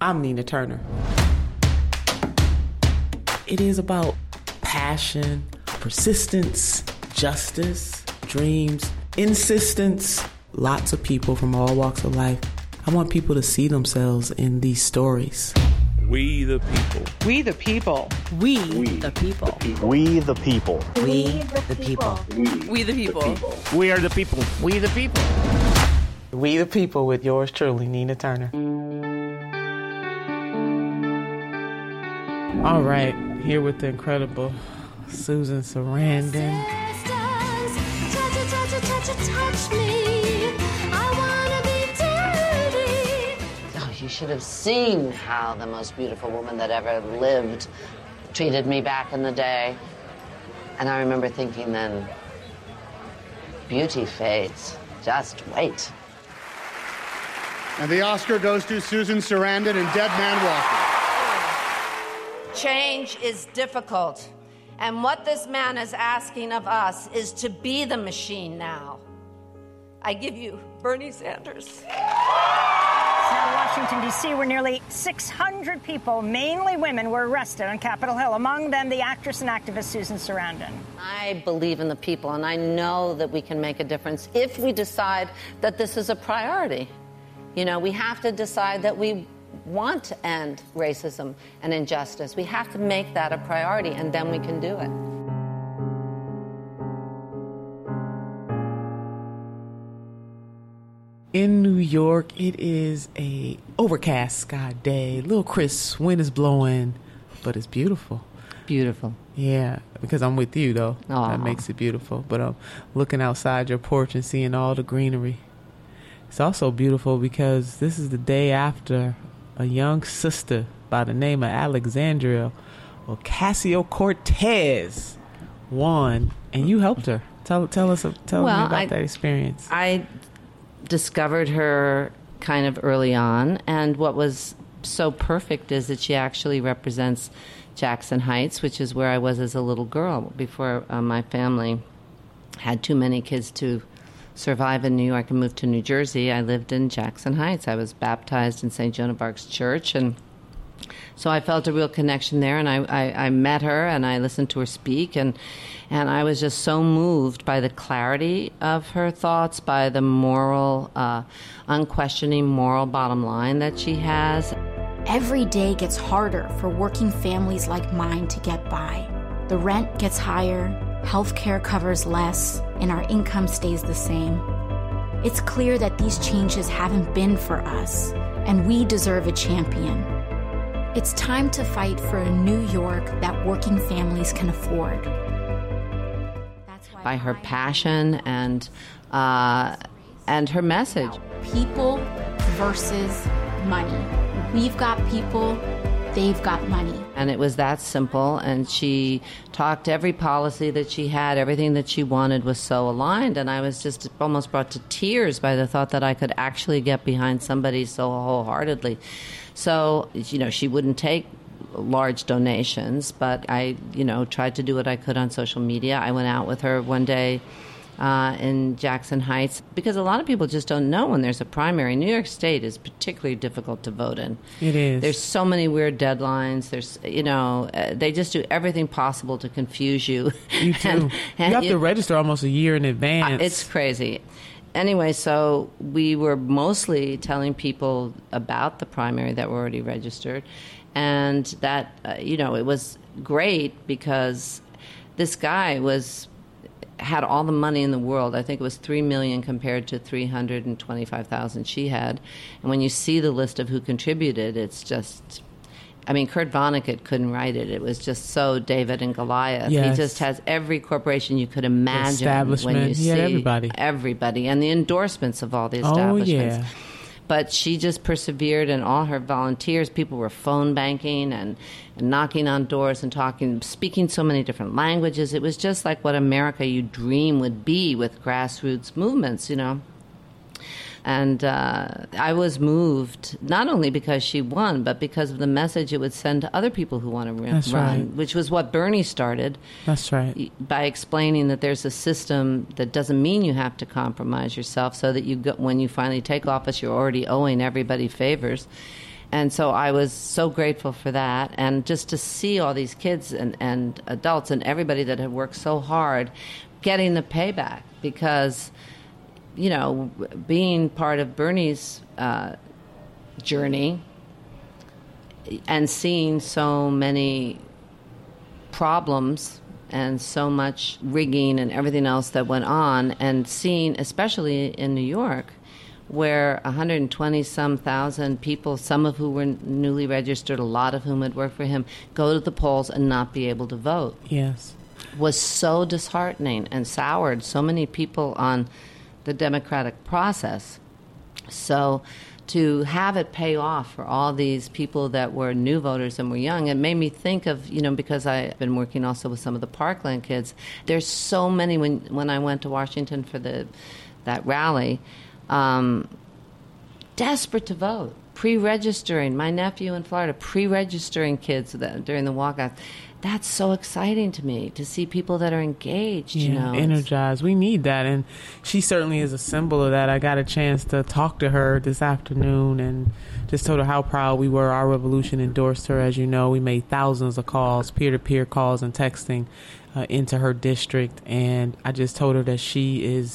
I'm Nina Turner. It is about passion, persistence, justice, dreams, insistence. Lots of people from all walks of life. I want people to see themselves in these stories. We the people. We the people. We the people. We the people. We the people. We the people. We are the people. We the people. We the people with yours truly, Nina Turner. All right, here with the incredible Susan Sarandon. You should have seen how the most beautiful woman that ever lived treated me back in the day. And I remember thinking then, beauty fades. Just wait. And the Oscar goes to Susan Sarandon and Dead Man Walking. Change is difficult. And what this man is asking of us is to be the machine now. I give you Bernie Sanders. Washington, D.C., where nearly 600 people, mainly women, were arrested on Capitol Hill, among them the actress and activist Susan Sarandon. I believe in the people, and I know that we can make a difference if we decide that this is a priority. You know, we have to decide that we want to end racism and injustice. We have to make that a priority, and then we can do it. In New York, it is a overcast sky day. Little crisp, wind is blowing, but it's beautiful. Beautiful. Yeah, because I'm with you, though. Aww. That makes it beautiful. But I'm looking outside your porch and seeing all the greenery. It's also beautiful because this is the day after a young sister by the name of Alexandria Ocasio-Cortez won, and you helped her. Tell me about that experience. I discovered her kind of early on, and what was so perfect is that she actually represents Jackson Heights, which is where I was as a little girl before my family had too many kids to survive in New York and moved to New Jersey. I lived in Jackson Heights. I was baptized in St. Joan of Arc's church, and so I felt a real connection there, and I met her, and I listened to her speak, and I was just so moved by the clarity of her thoughts, by the moral, unquestioning moral bottom line that she has. Every day gets harder for working families like mine to get by. The rent gets higher, healthcare covers less, and our income stays the same. It's clear that these changes haven't been for us, and we deserve a champion. It's time to fight for a New York that working families can afford. By her passion and her message. People versus money. We've got people, they've got money. And it was that simple, and she talked every policy that she had, everything that she wanted was so aligned, and I was just almost brought to tears by the thought that I could actually get behind somebody so wholeheartedly. So, you know, she wouldn't take large donations, but I, tried to do what I could on social media. I went out with her one day in Jackson Heights, because a lot of people just don't know when there's a primary. New York State is particularly difficult to vote in. It is. There's so many weird deadlines. There's, they just do everything possible to confuse you. You do. You have to register almost a year in advance. It's crazy. Anyway, so we were mostly telling people about the primary that were already registered, and that, it was great because this guy had all the money in the world. I think it was $3 million compared to $325,000 she had. And when you see the list of who contributed, it's just, Kurt Vonnegut couldn't write it. It was just so David and Goliath. Yes. He just has every corporation you could imagine. Establishment. When you see everybody. And the endorsements of all the establishments. Oh, yeah. But she just persevered, and all her volunteers, people were phone banking and knocking on doors and speaking so many different languages. It was just like what America you dream would be with grassroots movements, And I was moved, not only because she won, but because of the message it would send to other people who want to run, right. Which was what Bernie started. That's right. By explaining that there's a system that doesn't mean you have to compromise yourself, so that when you finally take office, you're already owing everybody favors. And so I was so grateful for that. And just to see all these kids and adults and everybody that had worked so hard getting the payback, because, you know, being part of Bernie's journey and seeing so many problems and so much rigging and everything else that went on, and seeing, especially in New York, where 120-some thousand people, some of who were newly registered, a lot of whom had worked for him, go to the polls and not be able to vote. Yes. Was so disheartening and soured so many people on the democratic process. So to have it pay off for all these people that were new voters and were young, it made me think of, you know, because I've been working also with some of the Parkland kids, there's so many, when I went to Washington for that rally, desperate to vote, pre-registering. My nephew in Florida, pre-registering kids during the walkout. That's so exciting to me, to see people that are engaged, you know. Energized. We need that, and she certainly is a symbol of that. I got a chance to talk to her this afternoon and just told her how proud we were. Our revolution endorsed her. As you know, we made thousands of calls, peer-to-peer calls and texting into her district, and I just told her that she is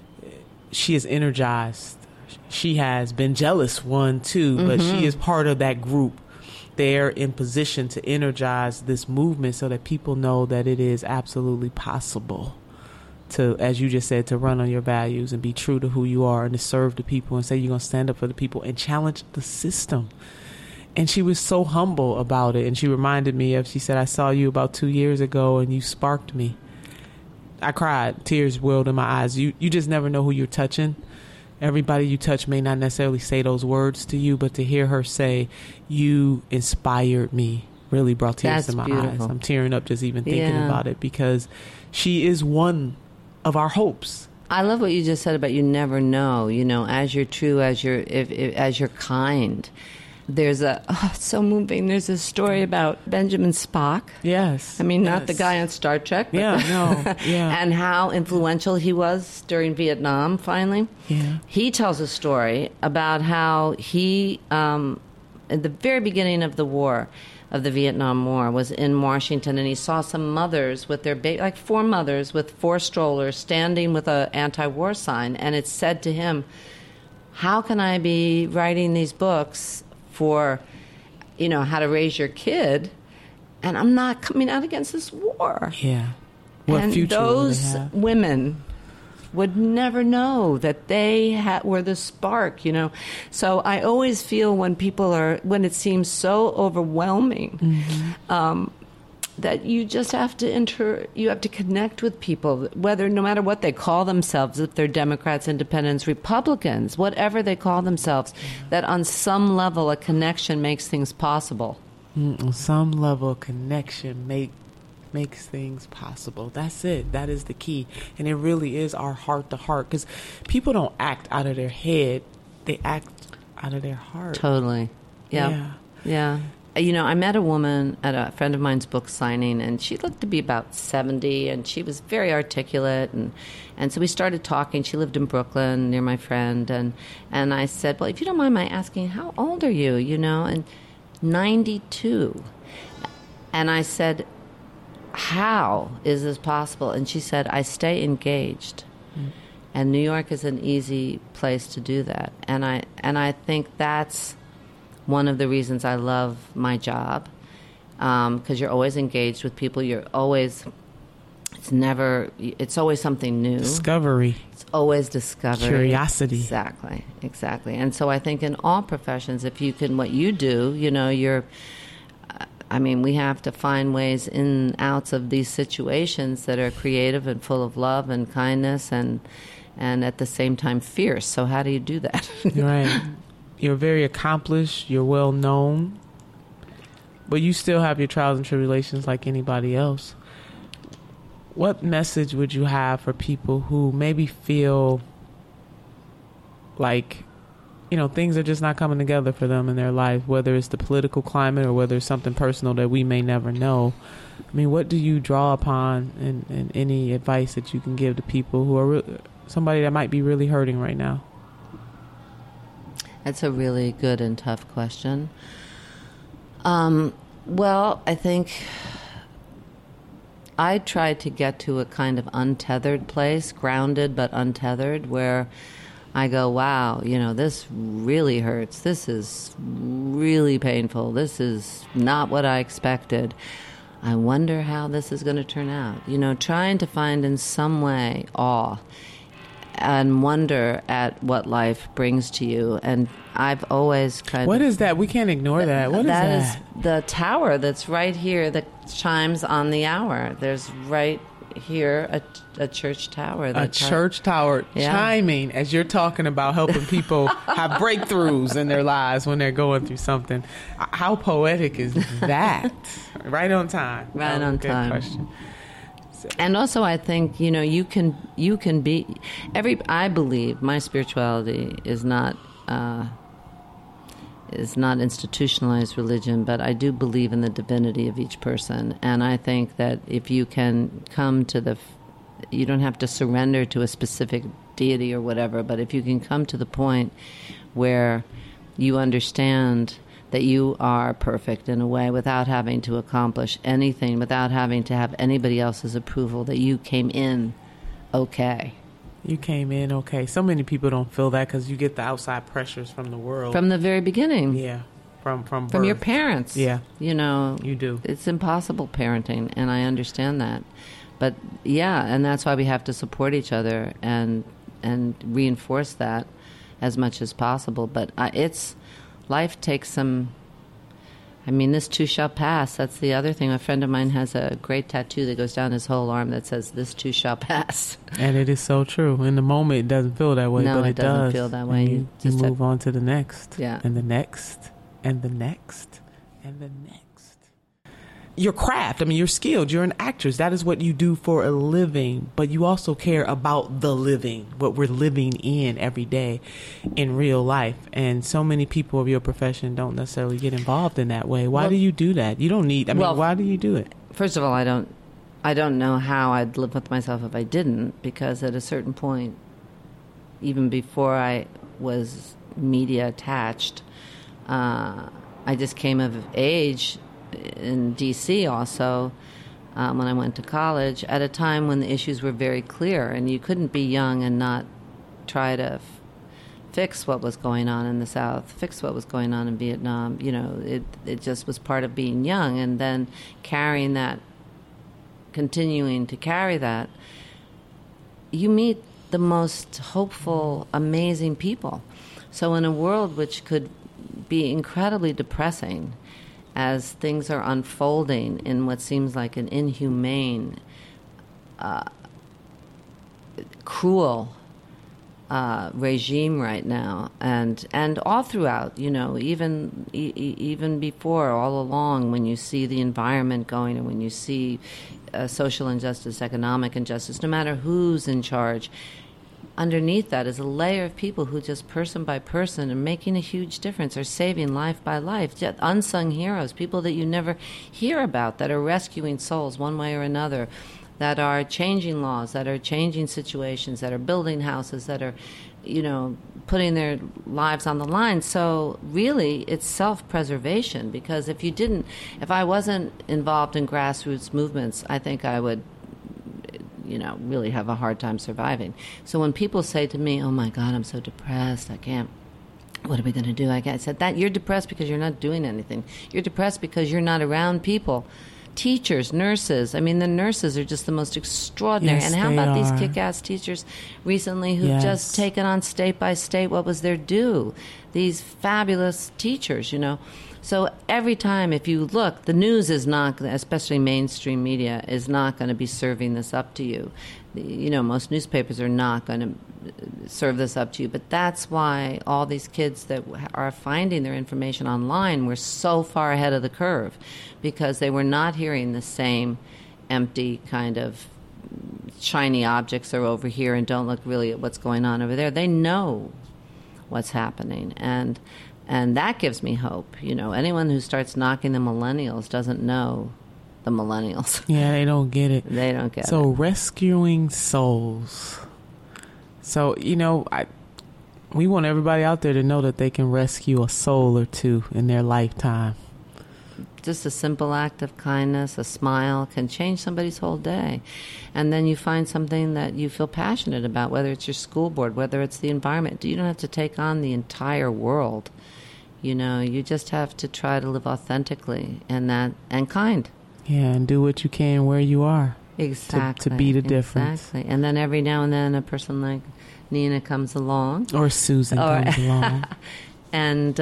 energized. She has been jealous, one, too, but she is part of that group. They're in position to energize this movement so that people know that it is absolutely possible to, as you just said, to run on your values and be true to who you are and to serve the people and say you're going to stand up for the people and challenge the system. And she was so humble about it. And she reminded me of, she said, I saw you about 2 years ago and you sparked me. I cried. Tears welled in my eyes. You just never know who you're touching. Everybody you touch may not necessarily say those words to you, but to hear her say, you inspired me, really brought tears to my eyes. I'm tearing up just even thinking about it, because she is one of our hopes. I love what you just said about you never know, you know, as you're true, as you're kind. There's it's so moving. There's a story about Benjamin Spock. Yes. I mean, not the guy on Star Trek. But and how influential he was during Vietnam, finally. Yeah. He tells a story about how he, at the very beginning of the war, of the Vietnam War, was in Washington, and he saw some mothers with their baby, like 4 mothers with 4 strollers standing with an anti-war sign, and it said to him, how can I be writing these books for, you know, how to raise your kid, and I'm not coming out against this war? Yeah. What and future those women would never know that they were the spark, you know. So I always feel when it seems so overwhelming, that you just have to you have to connect with people, no matter what they call themselves, if they're Democrats, Independents, Republicans, whatever they call themselves, that on some level a connection makes things possible. On some level, a connection makes things possible. That's it. That is the key. And it really is our heart to heart, because people don't act out of their head. They act out of their heart. Totally. Yeah. You know, I met a woman at a friend of mine's book signing, and she looked to be about 70, and she was very articulate, and so we started talking. She lived in Brooklyn near my friend, and I said, well, if you don't mind my asking, how old are you, you know? And 92. And I said, how is this possible? And she said, I stay engaged. And New York is an easy place to do that. And I think that's one of the reasons I love my job, because you're always engaged with people. It's always something new. Discovery. It's always discovery. Curiosity. Exactly. And so I think in all professions, if you can, what you do, you know, we have to find ways in and outs of these situations that are creative and full of love and kindness and at the same time fierce. So how do you do that? Right. You're very accomplished, you're well known, but you still have your trials and tribulations like anybody else. What message would you have for people who maybe feel like, you know, things are just not coming together for them in their life, whether it's the political climate or whether it's something personal that we may never know? I mean, what do you draw upon and any advice that you can give to people who are somebody that might be really hurting right now? It's a really good and tough question. Well, I think I tried to get to a kind of untethered place, grounded but untethered, where I go, wow, this really hurts. This is really painful. This is not what I expected. I wonder how this is going to turn out. Trying to find in some way awe and wonder at what life brings to you. And I've always What is that? We can't ignore that. What is that? That is the tower that's right here that chimes on the hour. There's right here a church tower. A church tower chiming as you're talking about helping people have breakthroughs in their lives when they're going through something. How poetic is that? Right on time. Right on time. Good question. And also, I think you can be I believe my spirituality is not institutionalized religion, but I do believe in the divinity of each person. And I think that if you can come to you don't have to surrender to a specific deity or whatever, but if you can come to the point where you understand that you are perfect in a way without having to accomplish anything, without having to have anybody else's approval, that you came in okay. You came in okay. So many people don't feel that because you get the outside pressures from the world. From the very beginning. Yeah. From birth. Your parents. Yeah. You do. It's impossible parenting, and I understand that. But, yeah, and that's why we have to support each other and reinforce that as much as possible. But life takes some... this too shall pass. That's the other thing. A friend of mine has a great tattoo that goes down his whole arm that says, "This too shall pass." And it is so true. In the moment, it doesn't feel that way, but it does. No, it doesn't feel that way. You just move on to the next. Yeah. And the next, and the next, and the next. Your craft, you're skilled. You're an actress. That is what you do for a living. But you also care about the living, what we're living in every day in real life. And so many people of your profession don't necessarily get involved in that way. Why do you do that? You don't need, why do you do it? First of all, I don't know how I'd live with myself if I didn't, because at a certain point, even before I was media attached, I just came of age in D.C. also, when I went to college, at a time when the issues were very clear, and you couldn't be young and not try to fix what was going on in the South, fix what was going on in Vietnam. It just was part of being young, and then continuing to carry that, you meet the most hopeful, amazing people. So in a world which could be incredibly depressing, as things are unfolding in what seems like an inhumane, cruel regime right now, and all throughout, even before, all along, when you see the environment going, and when you see social injustice, economic injustice, no matter who's in charge, underneath that is a layer of people who just person by person are making a huge difference, are saving life by life. Just unsung heroes, people that you never hear about, that are rescuing souls one way or another, that are changing laws, that are changing situations, that are building houses, that are, putting their lives on the line. So really, it's self-preservation, because if I wasn't involved in grassroots movements, I think I would really have a hard time surviving. So when people say to me, "Oh my God, I'm so depressed, I can't, what are we going to do?" I said, that you're depressed because you're not doing anything. You're depressed because you're not around people. Teachers, nurses. The nurses are just the most extraordinary. Yes, and how about these kick-ass teachers recently who've just taken on state by state what was their due? These fabulous teachers, So every time, if you look, the news is not, especially mainstream media, is not going to be serving this up to you. Most newspapers are not going to serve this up to you. But that's why all these kids that are finding their information online were so far ahead of the curve, because they were not hearing the same empty kind of shiny objects are over here and don't look really at what's going on over there. They know what's happening. And that gives me hope. Anyone who starts knocking the millennials doesn't know the millennials. Yeah, they don't get it. They don't get it. So rescuing souls. So, We want everybody out there to know that they can rescue a soul or two in their lifetime. Just a simple act of kindness, a smile, can change somebody's whole day. And then you find something that you feel passionate about, whether it's your school board, whether it's the environment. You don't have to take on the entire world. You know, you just have to try to live authentically and kind. Yeah, and do what you can where you are. Exactly. To be the difference. Exactly. And then every now and then a person like Nina comes along. Or Susan comes along. And,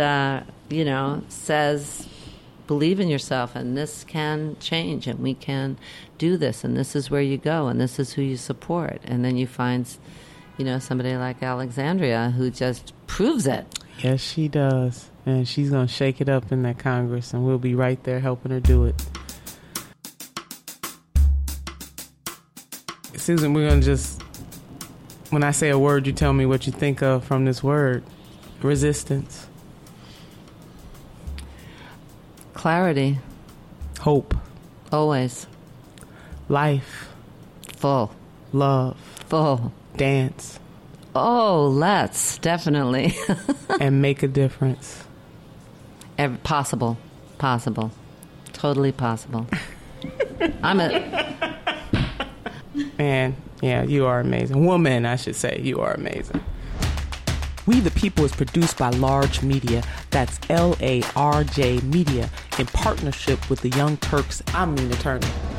says, believe in yourself, and this can change, and we can do this, and this is where you go, and this is who you support. And then you find, somebody like Alexandria who just proves it. Yes, she does. And she's going to shake it up in that Congress, and we'll be right there helping her do it. Susan, we're going to when I say a word, you tell me what you think of from this word. Resistance. Clarity. Hope. Always. Life. Full. Love. Full. Dance. Oh, let's. Definitely. And make a difference. Possible. Totally possible. Man, yeah, you are amazing. Woman, I should say. You are amazing. We the People is produced by Large Media. That's LARJ Media in partnership with the Young Turks. I'm Nina Turner.